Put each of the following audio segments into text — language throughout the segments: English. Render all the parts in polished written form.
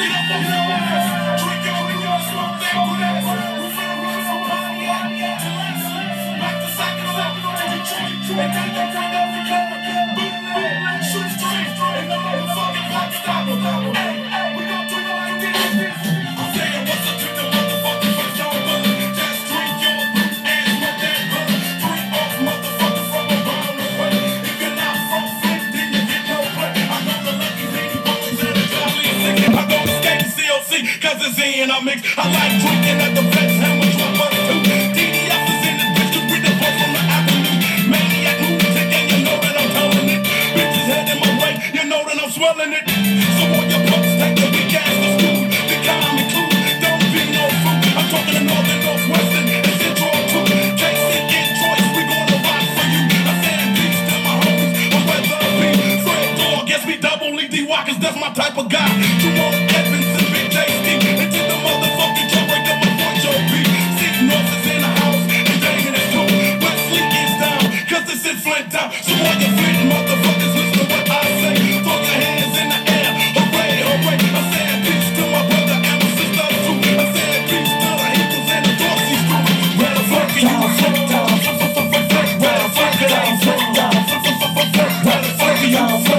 Cause it's in I mix. I like drinking at the flex, hammer, drop us too. DDF is in the district with the boys from the avenue. Maniac lunatic, and you know that I'm telling it. Bitches heading my way, you know that I'm swelling it. So all your punks take the big ass to school. Be calm and cool, don't be no fool. I'm talking to northern, northwestern, and central too. Can't sit in choice, we gonna rock for you. I said peace to my homies, I'm weather be. Fred Dog, yes, we double E.D. Walkers, that's my type of guy. Jamal Evans and Big Tasty. Into the motherfucking truck, break up my point, Joe B. Six North is in the house, and Damon is too. Wesley is down, cause it's in Flint town. So all you Flint motherfuckers, listen to what I say. Throw your hands in the air, hooray, hooray. I said peace to my brother and my sister too. I said peace to the Eagles and the Dorsey's crew. Where the fuck are you from? Where the fuck are you from? Where the fuck are you from?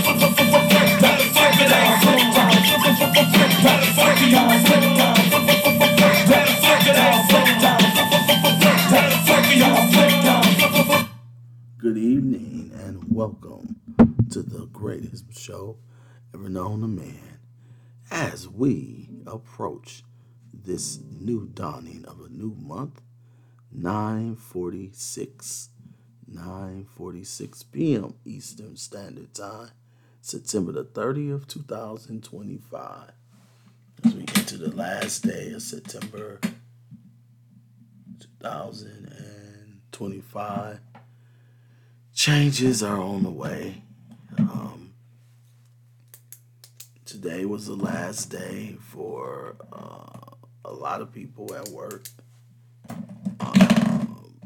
Good evening and welcome to the greatest show ever known to man as we approach this new dawning of a new month, 9:46 p.m. Eastern Standard Time, September the 30th, 2025. As we get to the last day of September 2025, changes are on the way. Today was the last day for a lot of people at work. A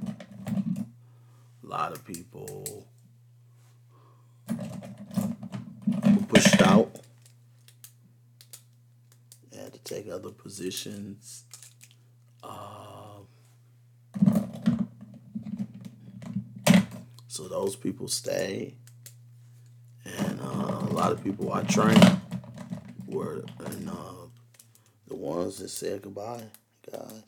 lot of people were pushed out, had to take other positions. So those people stay, and a lot of people I trained were the ones that said goodbye, guys.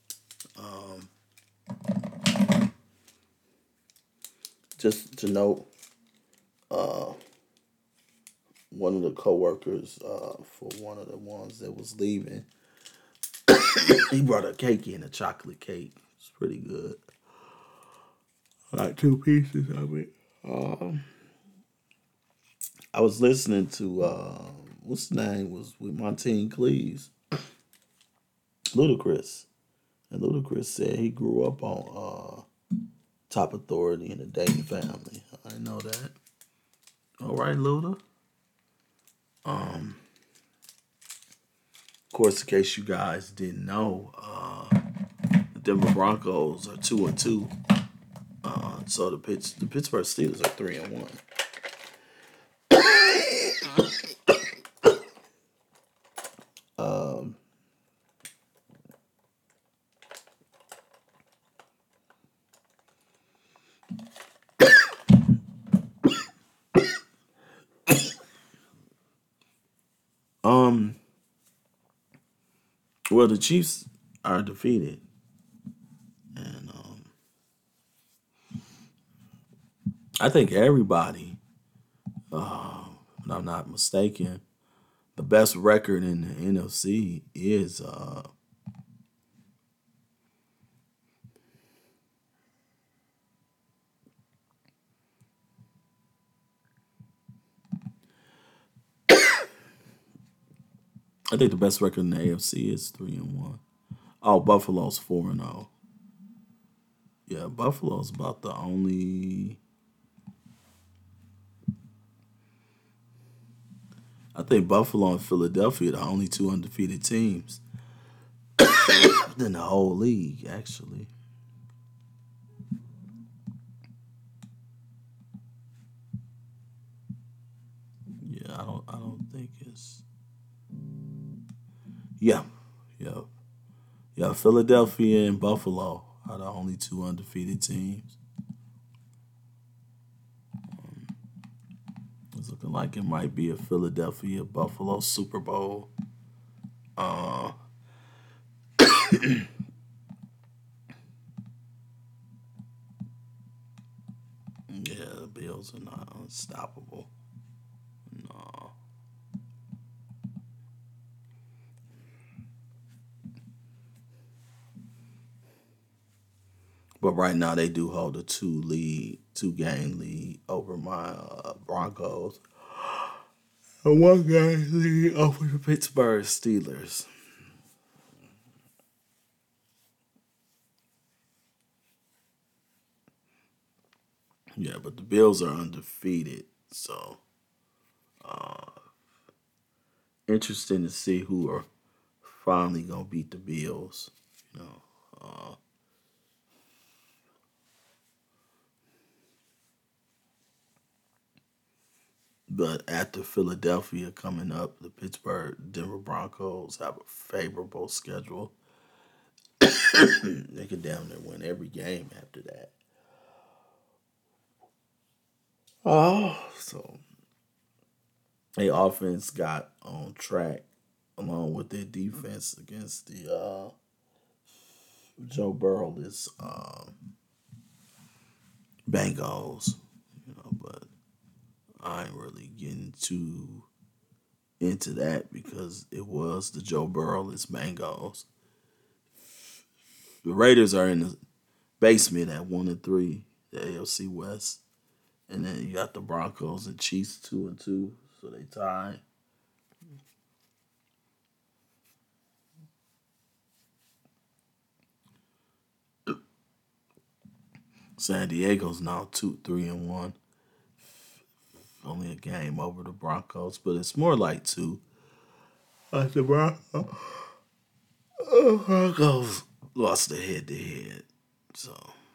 Just to note, one of the coworkers for one of the ones that was leaving, he brought a cake in, a chocolate cake. It's pretty good. Like 2 pieces of it. I was listening to what's the name was with Montine Cleaves, Ludacris, and Ludacris said he grew up on Top Authority and the Dayton Family. I know that. All right, Luda. Of course, in case you guys didn't know, the Denver Broncos are 2-2. So the Pittsburgh Steelers are 3-1. Well, the Chiefs are defeated, and I think everybody, if I'm not mistaken, the best record in the NFC is I think the best record in the AFC is 3-1. Oh, Buffalo's 4-0. Yeah, Buffalo's about the only. I think Buffalo and Philadelphia are the only two undefeated teams in the whole league, actually. Yeah, I don't think it's. Yeah, yeah, yeah. Philadelphia and Buffalo are the only two undefeated teams. It's looking like it might be a Philadelphia Buffalo Super Bowl. Uh, yeah, the Bills are not unstoppable. No. But right now they do hold a 2 game lead over my Broncos. A 1 game lead over the Pittsburgh Steelers. Yeah, but the Bills are undefeated, so interesting to see who are finally gonna beat the Bills. You know, uh, but after Philadelphia coming up, the Pittsburgh Denver Broncos have a favorable schedule. They could damn near win every game after that. Oh, so their offense got on track along with their defense against the Joe Burrowless Bengals. But I ain't really getting too into that because it was the Joe Burrowless Bengals. The Raiders are in the basement at 1-3, the AFC West, and then you got the Broncos and Chiefs 2-2, so they tied. San Diego's now 2-3-1, only a game over the Broncos, but it's more like two. Like the Broncos lost the head to head, so.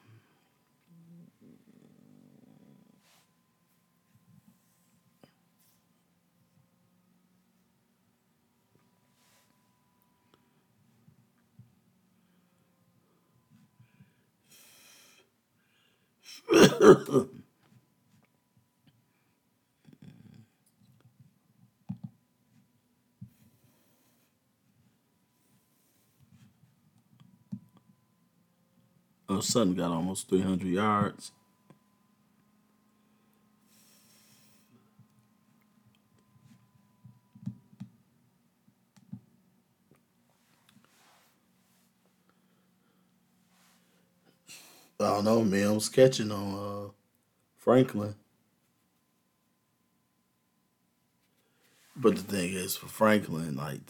Sutton got almost 300 yards. I don't know, man. I was catching on Franklin. But the thing is, for Franklin, like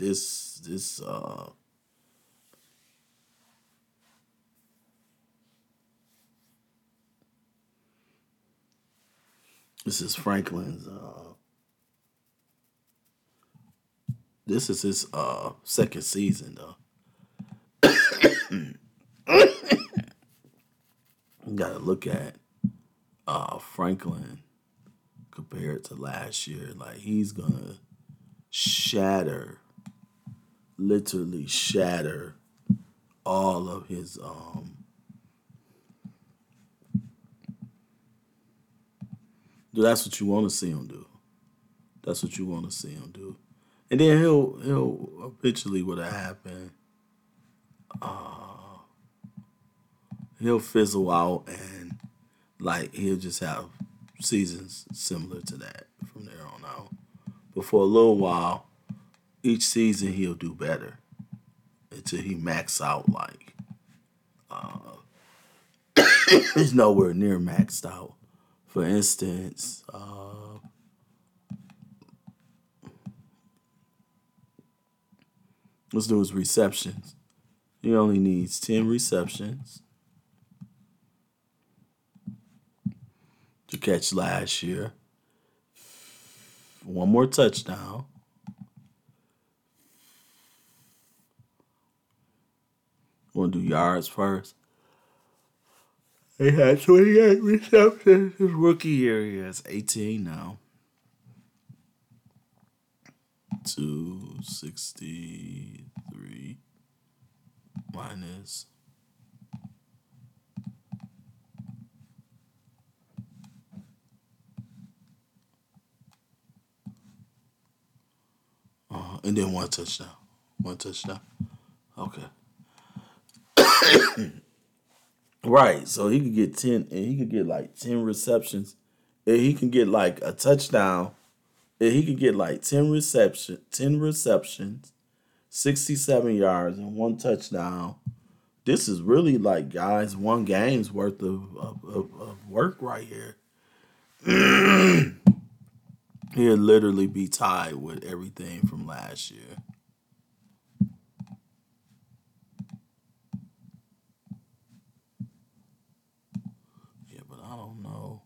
this is Franklin's. This is his second season, though. You got to look at Franklin compared to last year. Like he's gonna shatter, literally shatter all of his. That's what you want to see him do. That's what you want to see him do. And then he'll eventually what'll happen. He'll fizzle out and like he'll just have seasons similar to that from there on out. But for a little while, each season he'll do better until he max out. Like he's nowhere near maxed out. For instance, let's do his receptions. He only needs 10 receptions to catch last year. One more touchdown. Want to do yards first? He had 28 receptions his rookie year. He has 18 now. 263 minus and then one touchdown. One touchdown. Okay. Right. So he could get 10 and he could get like 10 receptions. And he can get like a touchdown. And he could get like 10 receptions, 67 yards and one touchdown. This is really like guys, one game's worth of work right here. He'll literally be tied with everything from last year. Yeah, but I don't know.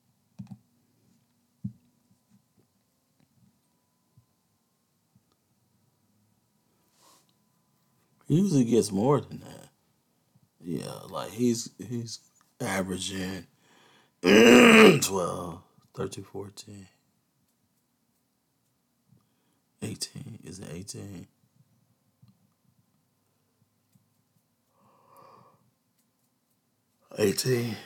He usually gets more than that. Yeah, like he's averaging 12, 13, 14, 18. Is it 18? 18.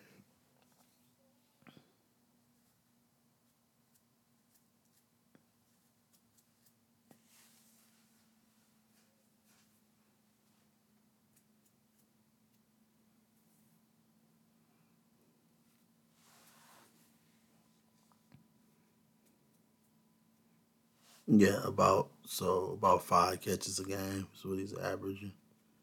Yeah, about 5 catches a game is what he's averaging.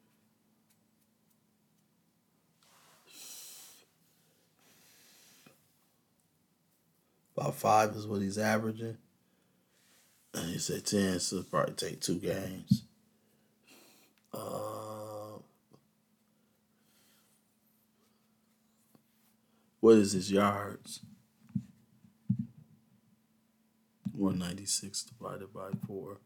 About 5 is what he's averaging. And he said 10, so it'll probably take 2 games. Uh, what is his yards? 196 divided by 4.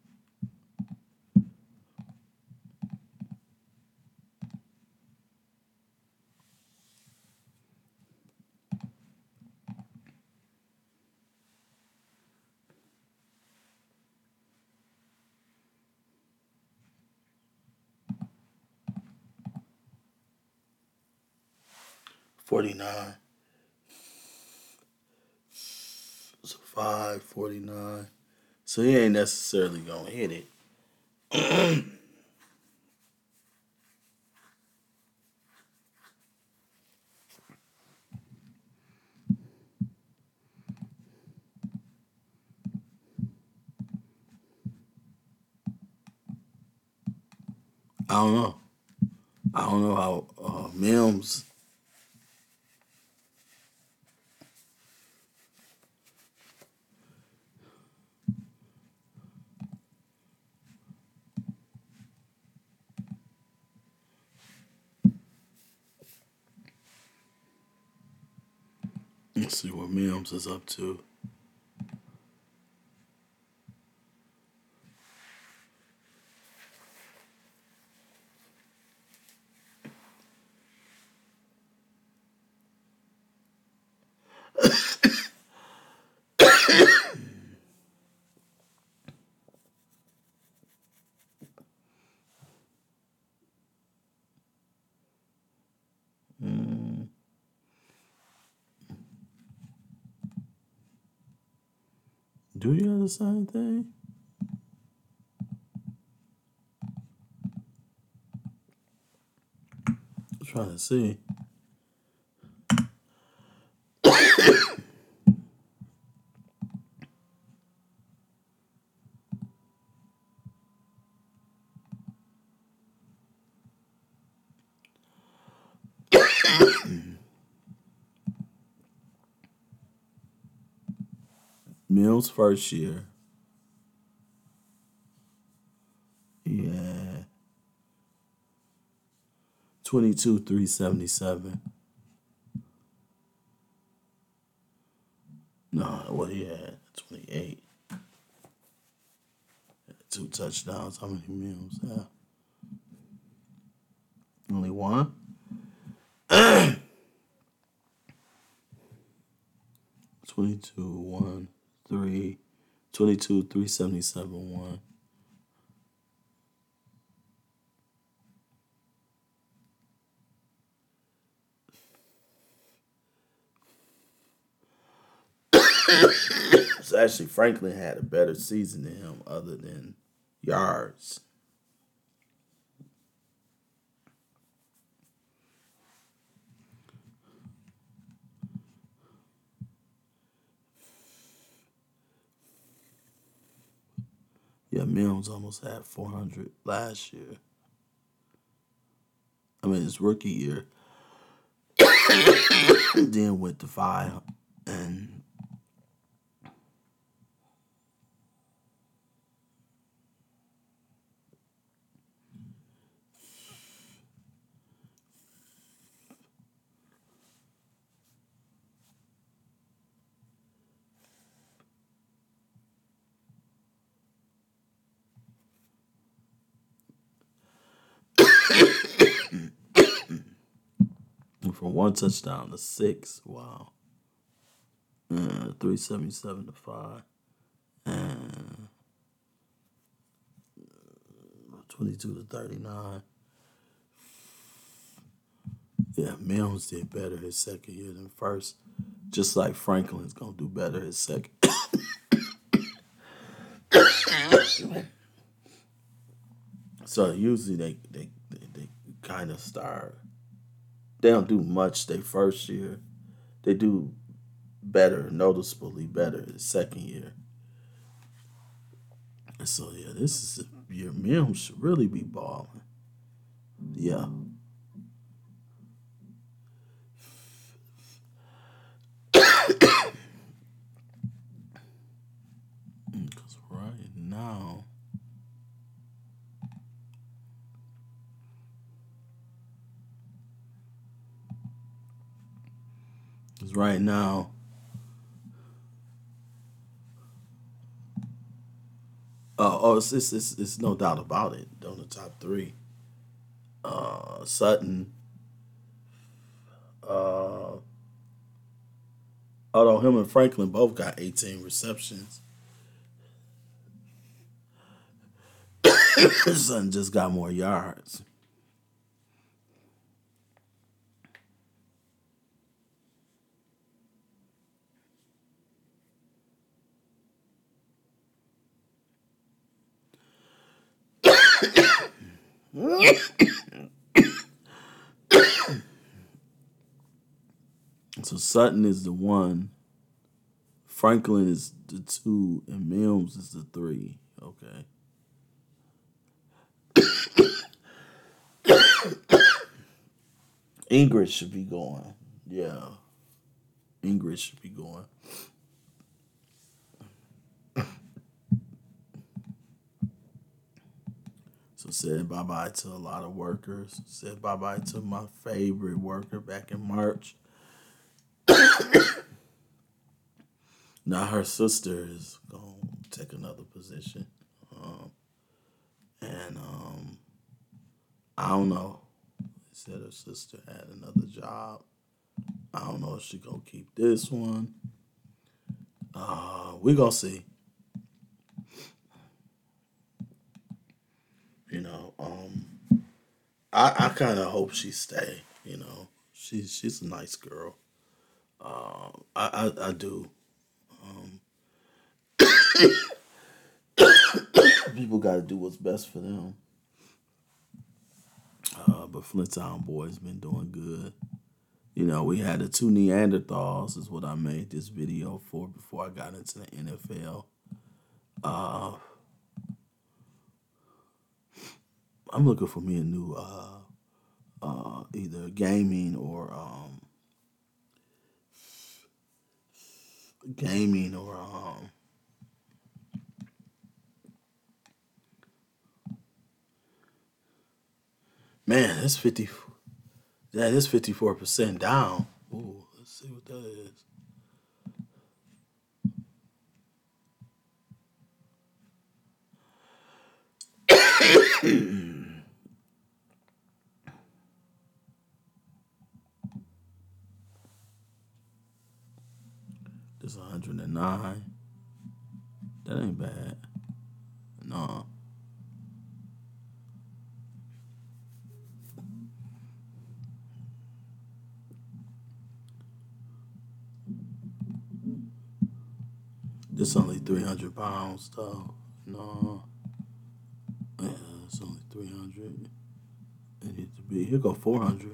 $49. So 549. So he ain't necessarily gonna hit it. I don't know. I don't know how Mims. Let's see what Mims is up to. Mm, do you have the same thing? I'm trying to see. Mills first year. Yeah. 22,377. No, what he had? 28. 2 touchdowns. How many Mills have? Only one? 22, 1, 3, 22, 377, 1. So actually, Franklin had a better season than him, other than yards. Yeah, Mills almost had 400 last year. I mean, his rookie year. Then went to 5. And from 1 touchdown to 6. Wow. 377 to 5. And 22 to 39. Yeah, Mills did better his second year than first. Just like Franklin's going to do better his second. So usually they kind of start. They don't do much their first year. They do better, noticeably better the second year. And so yeah, this is a year Mills should really be balling. Yeah. Because right now, it's no doubt about it. On the top 3, Sutton. Uh, Although him and Franklin both got 18 receptions, Sutton just got more yards. So Sutton is the 1, Franklin is the 2, and Mills is the 3. Okay. Ingrid should be going. Yeah. Ingrid should be going. So said bye bye to a lot of workers. Said bye bye to my favorite worker back in March. Now her sister is gonna take another position, and I don't know. They said her sister had another job. I don't know if she gonna keep this one. We gonna see. You know, I kind of hope she stay. You know, she's a nice girl. I do. People got to do what's best for them. But Flint Town Boy's been doing good. You know, we had the 2 Neanderthals is what I made this video for before I got into the NFL. I'm looking for me a new either gaming or gaming or man, that's 50. Yeah, this 54% down. Ooh, let's see what that is. This 109. That ain't bad. No. This only 300 pounds though. No. Yeah, it's only 300. It needs to be. Here go 400.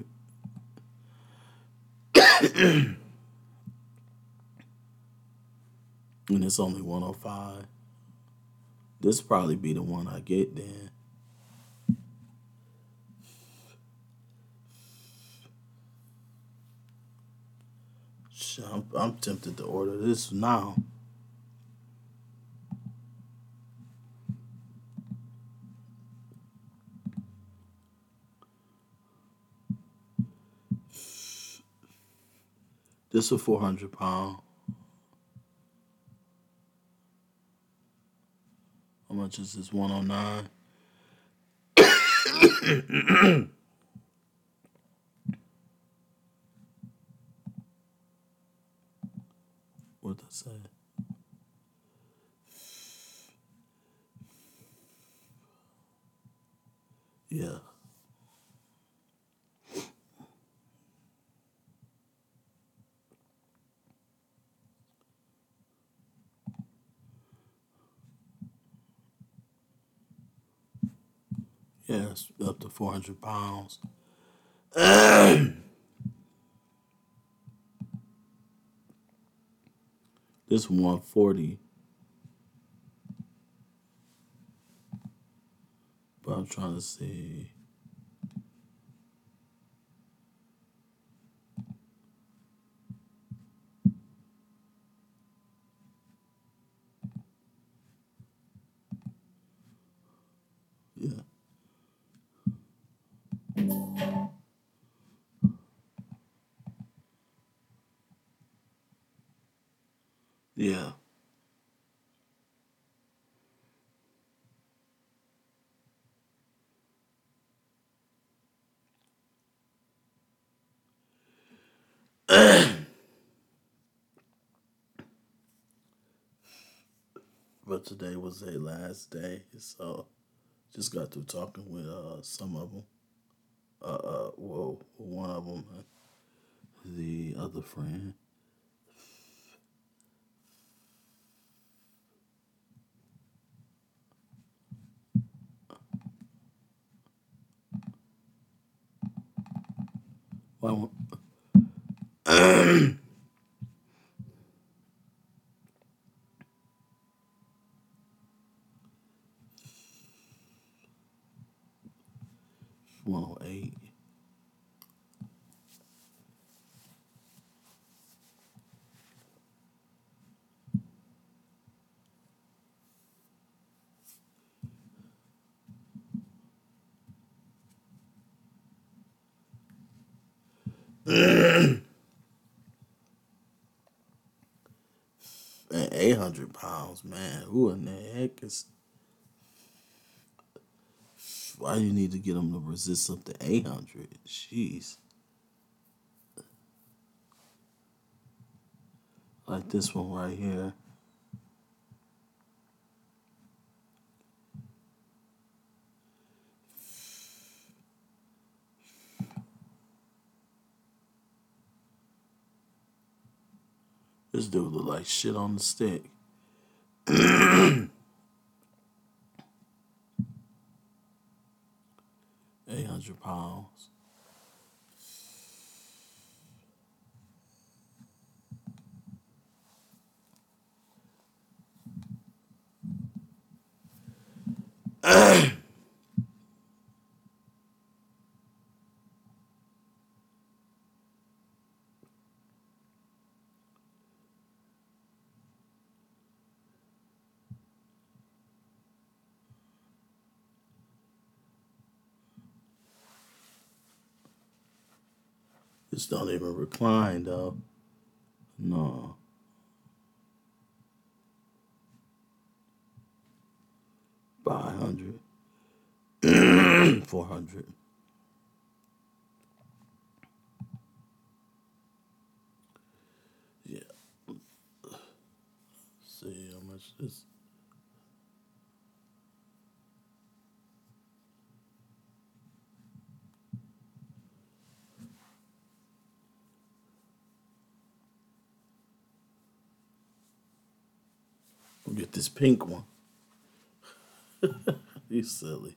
And it's only 105. This probably be the one I get then. Shit, I'm tempted to order this now. This a 400 pound. How much is this? 109. What did I say? Yeah. Yeah, it's up to 400 pounds. This 140. But I'm trying to see. Yeah. Yeah. But today was their last day, so just got through talking with some of them. Well, one of them, the other friend. Well, 108. And 800 pounds, man. Who in the heck is. Why do you need to get them to resist up to 800? Jeez. Like this one right here. This dude look like shit on the stick. 800 pounds. This don't even recline though. No. 500. 400. Yeah. See how much this. We'll get this pink one. You silly.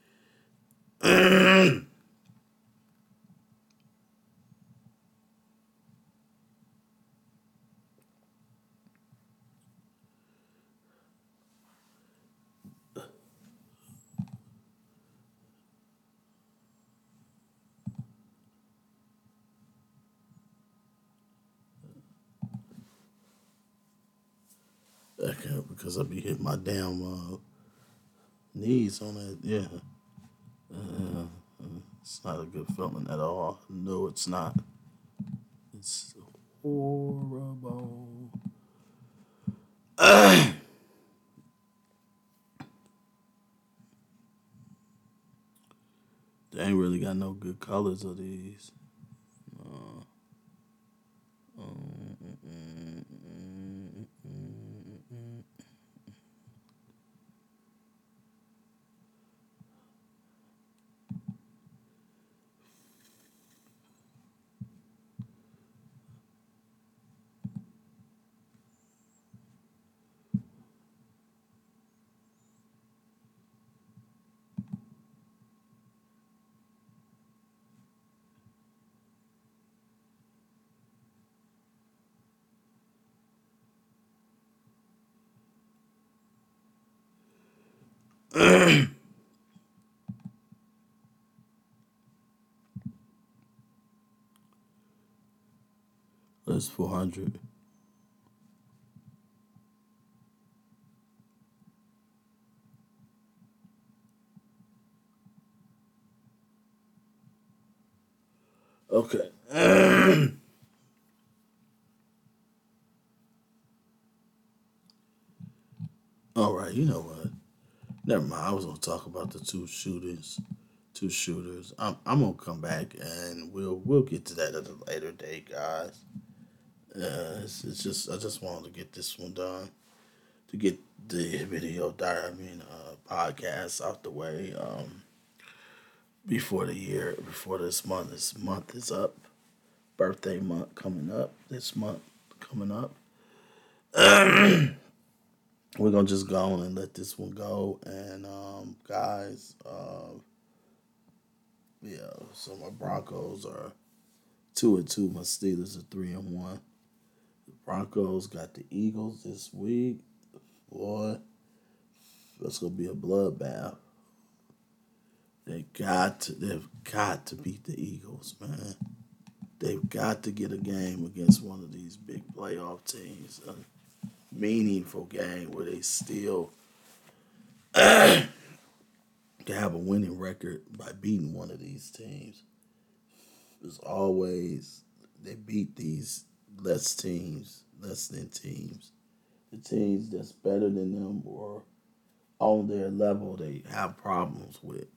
Okay, because I be hitting my damn knees on that. Yeah, it's not a good feeling at all. No, it's not. It's horrible. They ain't really got no good colors of these. That's 400. Okay. All right. You know what? Never mind. I was gonna talk about the two shooters. Two shooters. I'm gonna come back and we'll get to that at a later date, guys. It's just I just wanted to get this one done to get the podcast out the way before the year before this month is up. Birthday month coming up. This month coming up. We're gonna just go on and let this one go. And guys, yeah. So my Broncos are 2-2. My Steelers are 3-1. The Broncos got the Eagles this week. Boy, that's gonna be a bloodbath. They've got to beat the Eagles, man. They've got to get a game against one of these big playoff teams. A meaningful game where they still can have a winning record by beating one of these teams. As always, they beat these less than teams. The teams that's better than them or on their level, they have problems with.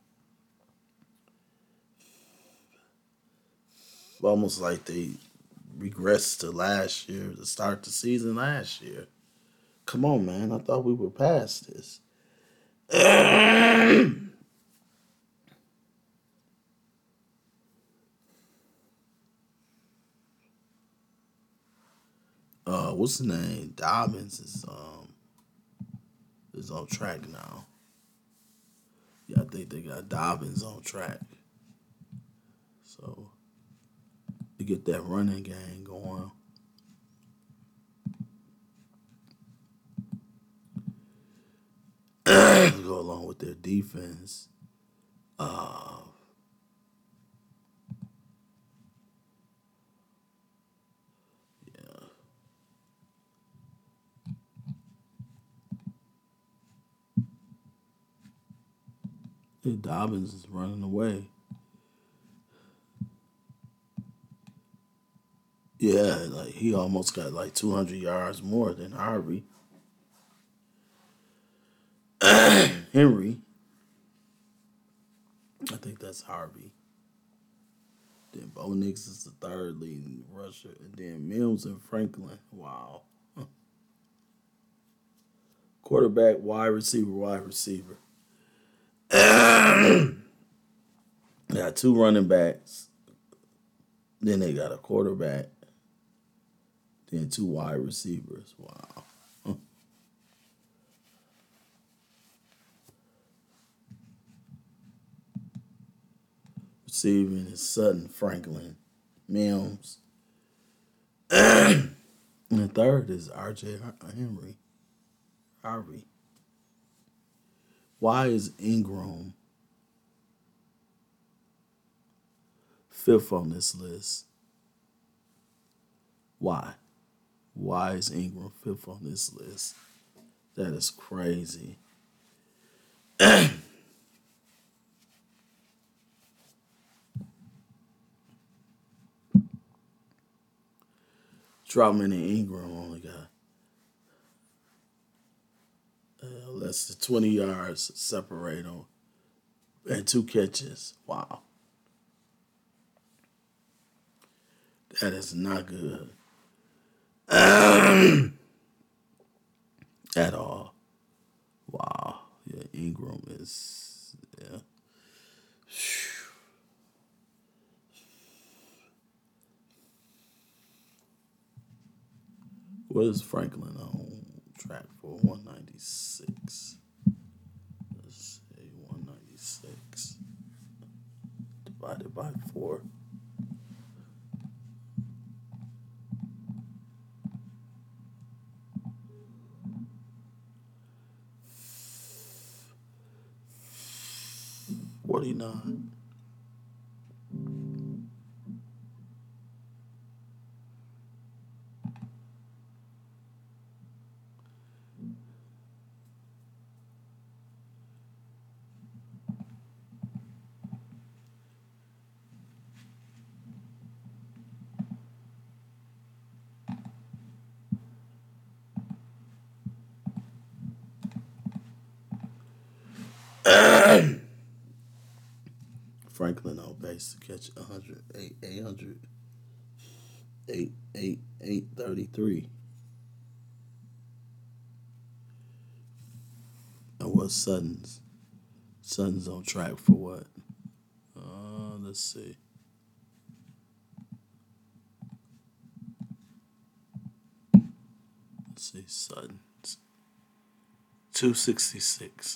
Almost like they regressed to last year, to start the season last year. Come on, man. I thought we were past this. What's the name? Dobbins is on track now. Yeah, I think they got Dobbins on track. So to get that running game going. To go along with their defense. Uh yeah. Dobbins is running away. Yeah, like he almost got like 200 yards more than Harvey. Henry, I think that's Harvey. Then Bo Nix is the third leading rusher, and then Mills and Franklin. Wow. Quarterback, wide receiver, wide receiver. They got two running backs. Then they got a quarterback. Then two wide receivers. Wow. Receiving is Sutton Franklin Mims. And the third is R.J. Henry Harvey. Why is Ingram fifth on this list? Why? Why is Ingram fifth on this list? That is crazy. Troutman and Ingram only got less than 20 yards separate them and 2 catches. Wow. That is not good. At all. Wow. Yeah, Ingram is, yeah. What is Franklin on track for? 196. Let's see, 196 divided by 4. $49. Franklin on base to catch 833. And what's Sutton's? Sutton's on track for what? Let's see. Let's see, Sutton's 266.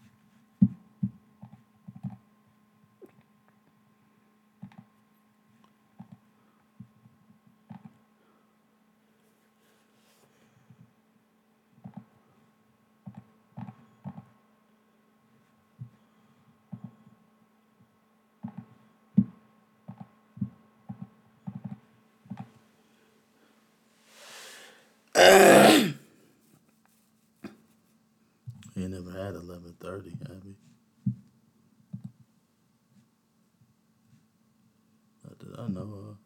He never had 1130, have he? Not that I know of.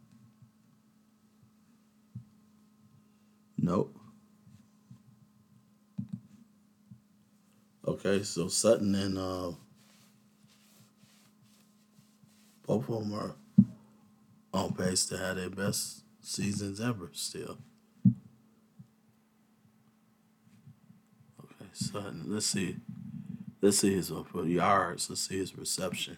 Nope. Okay, so Sutton and both of them are on pace to have their best seasons ever still. Okay, Sutton. Let's see. Let's see his yards. Let's see his receptions.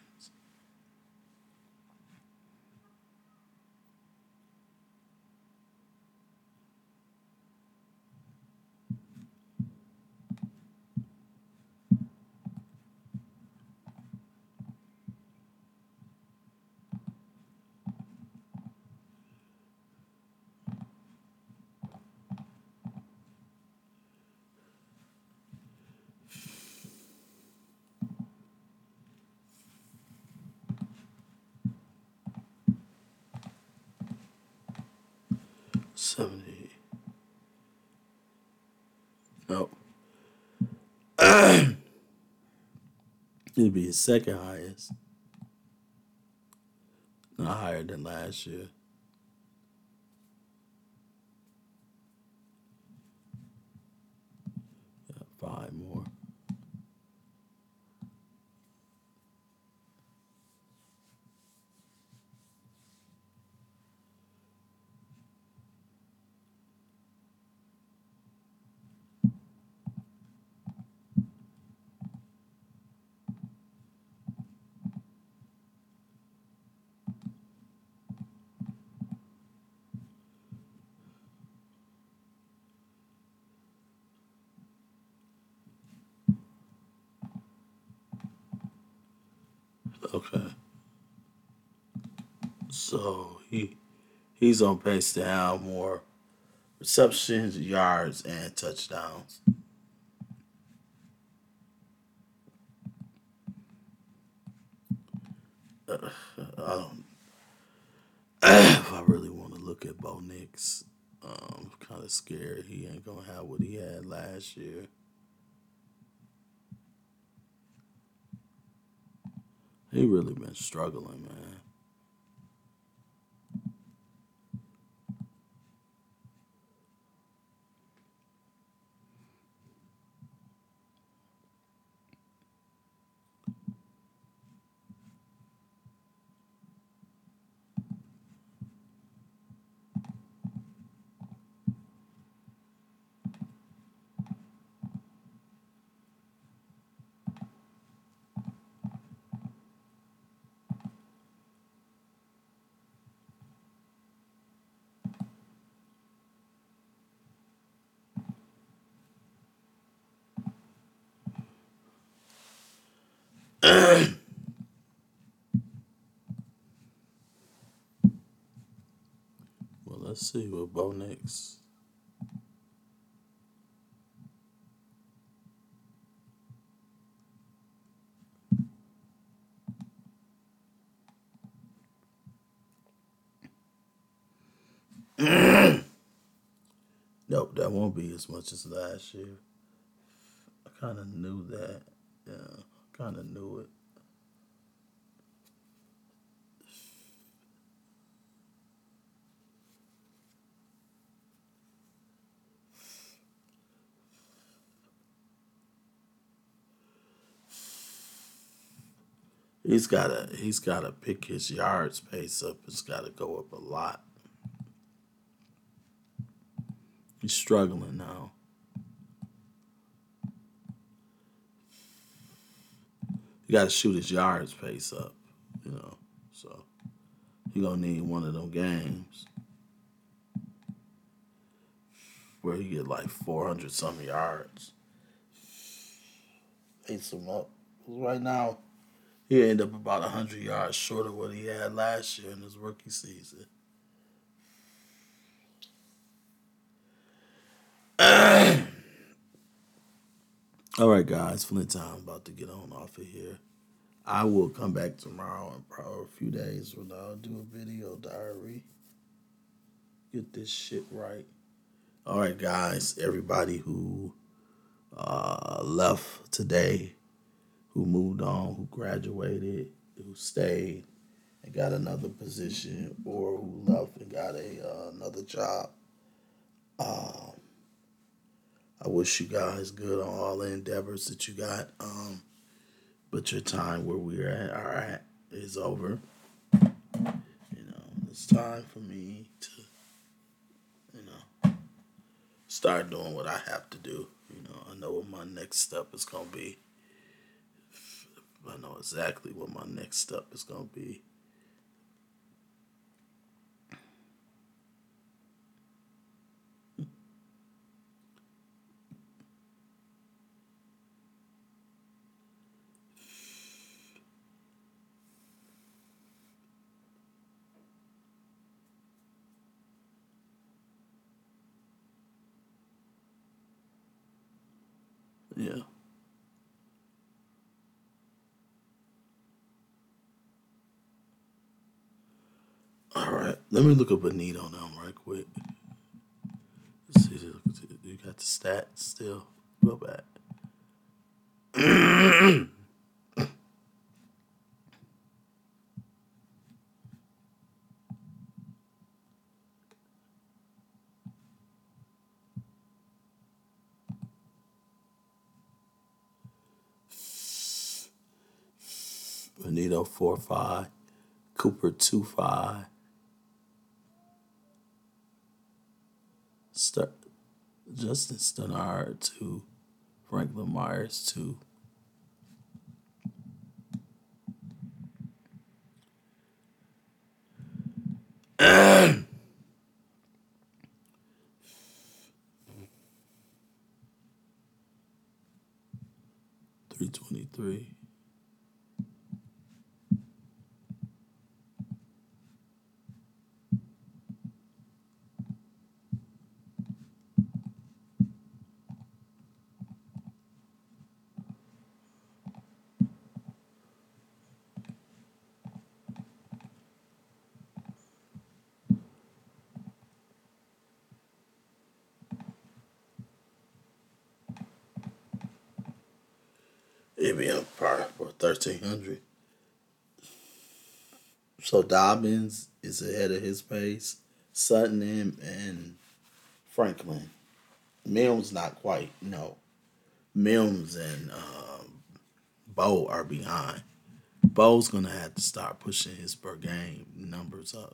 $70. Nope. It'd be his second highest. Not higher than last year. Got 5 more. Okay. So he's on pace to have more receptions, yards, and touchdowns. I don't. If I really want to look at Bo Nix, I'm kind of scared he ain't gonna have what he had last year. He really been struggling, man. Well, let's see what Bo Nix. Nope, that won't be as much as last year. I kind of knew that. Yeah, kind of knew it. He's gotta pick his yards pace up. It's gotta go up a lot. He's struggling now. He gotta shoot his yards pace up, you know. So he gonna need one of them games where he get like 400 some yards. Pace him up. Right now, he ended up about 100 yards short of what he had last year in his rookie season. All right, guys, Flint time about to get on off of here. I will come back tomorrow in probably a few days when I'll do a video diary. Get this shit right. All right, guys, everybody who left today, who moved on, who graduated, who stayed and got another position, or who left and got another job. Um, I wish you guys good on all the endeavors that you got. But your time where we are at is over. You know, it's time for me to, you know, start doing what I have to do. You know, I know what my next step is gonna be. I know exactly what my next step is gonna be. Yeah. All right. Let me look up a need on them right quick. Let's see. You got the stats still. Go back. 4-5. Cooper 2-5. St- Justin Stennard 2. Franklin Myers 2. And 323. It'd be up probably for 1,300. So Dobbins is ahead of his pace. Sutton and Franklin. Mills not quite. No, Mims and Bo are behind. Bo's gonna have to start pushing his per game numbers up.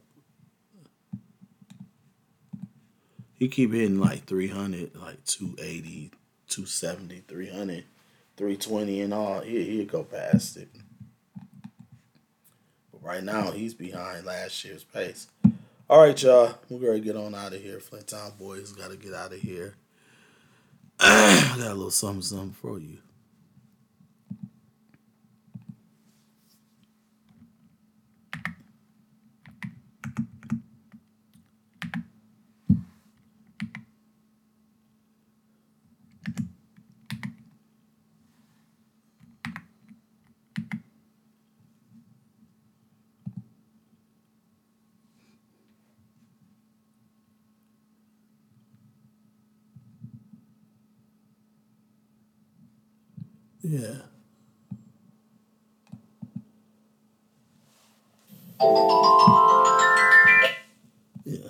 He keep hitting like 300, like 280, 270, 300, 320 and all. He'll go past it. But right now, he's behind last year's pace. All right, y'all. We're going to get on out of here. Flint Town Boys got to get out of here. I got a little something for you. Yeah. Yeah.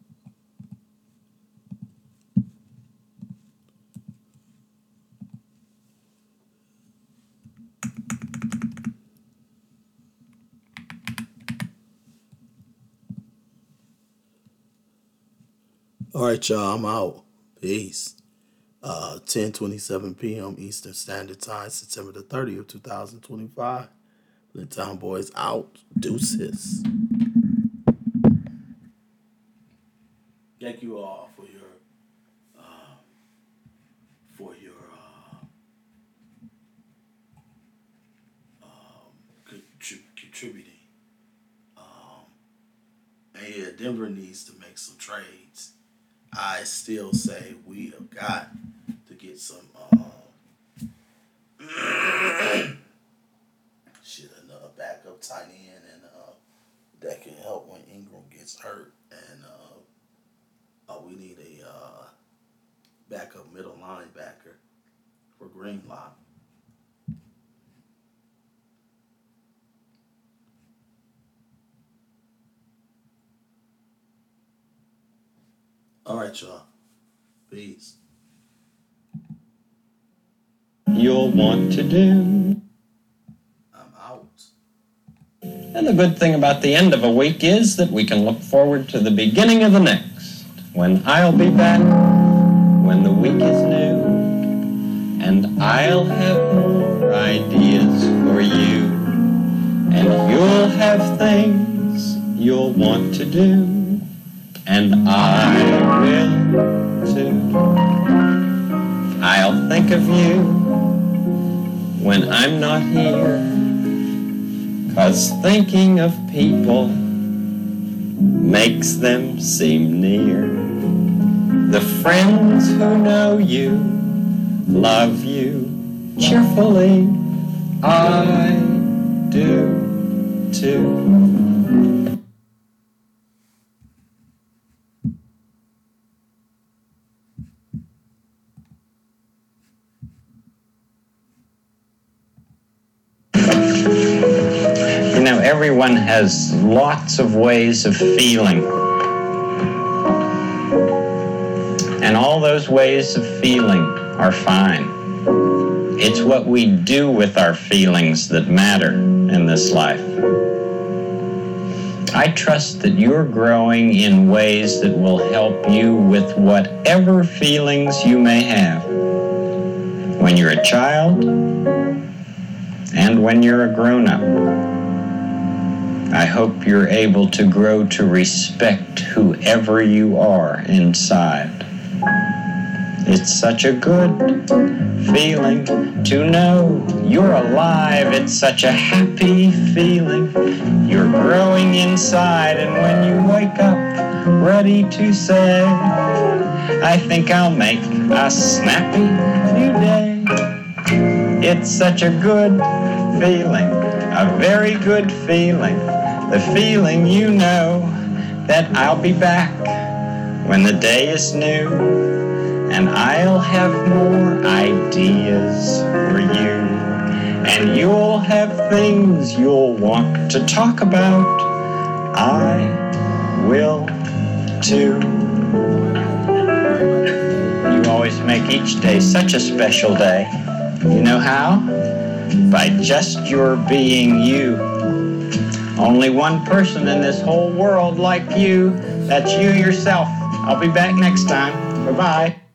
All right, y'all. I'm out. Peace. 10:27 p.m. Eastern Standard Time, September the 30th, 2025. Flint Town Boys out. Deuces. Thank you all for your contributing. And yeah, Denver needs to make some trades. I still say we have got to get some another backup tight end and that can help when Ingram gets hurt. And we need a backup middle linebacker for Greenlock. All right, y'all. Peace. You'll want to do. I'm out. And the good thing about the end of a week is that we can look forward to the beginning of the next, when I'll be back, when the week is new, and I'll have more ideas for you, and you'll have things you'll want to do. And I will too. I'll think of you when I'm not here, 'cause thinking of people makes them seem near. The friends who know you, love you cheerfully, I do too. Everyone has lots of ways of feeling. And all those ways of feeling are fine. It's what we do with our feelings that matter in this life. I trust that you're growing in ways that will help you with whatever feelings you may have. When you're a child and when you're a grown-up. I hope you're able to grow to respect whoever you are inside. It's such a good feeling to know you're alive. It's such a happy feeling. You're growing inside, and when you wake up ready to say, I think I'll make a snappy new day. It's such a good feeling, a very good feeling. The feeling you know that I'll be back when the day is new, and I'll have more ideas for you, And you'll have things you'll want to talk about. I will too. You always make each day such a special day. You know how? By just your being you. Only one person in this whole world like you. That's you yourself. I'll be back next time. Bye-bye.